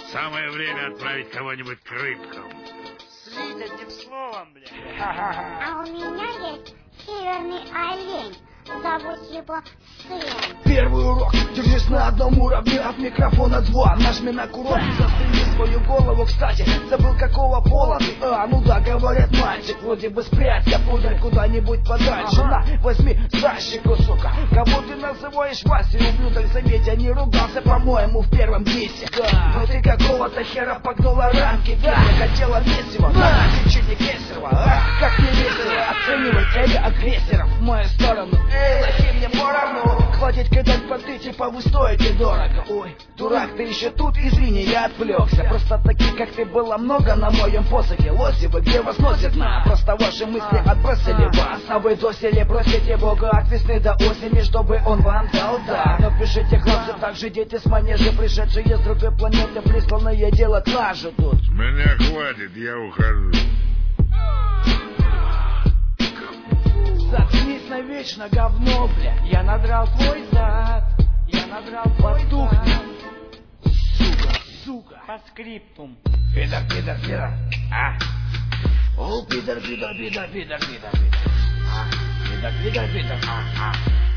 Самое время отправить кого-нибудь к рыбкам. Слить одним словом, бля. А у меня есть северный олень. Зовут его Сын. Первый урок. Держись на одном уровне, от микрофона звон. Нажми на курок и застрели свою голову. Кстати, забыл какого пола ты? Ну да, говорят мальчик. Вроде бы спрячь пудрь куда-нибудь подальше. На, возьми защику, сука. Кого ты называешь Васей, ублюдок? Заметь, я не ругался, по-моему, в первом дисе. Но ты какого-то хера погнула рамки. Да, я хотела месиво, да, течение кесарева. Как не весело оценивать эго агрессоров в мою сторону. Эй, лохи, мне поровну. Хватит кидать понты, типа вы стоите дорого. Ой, дурак, ты еще тут, извини, я отвлекся. Просто таких, как ты, было много на моем посохе. Лоси вы, где вас носит на? Просто ваши мысли отбросили вас. А вы досели, просите Бога от весны до осени, чтобы он вам дал дар. Но пишите, хлопцы, также дети с манежи, пришедшие с другой планеты, присланные делать лажу тут. С меня хватит, я ухожу. Заткнись навечно, говно, бля. Я надрал твой зад. Я надрал твой зад. Сука. По скриптум. Пидор. О, пидор. Пидор.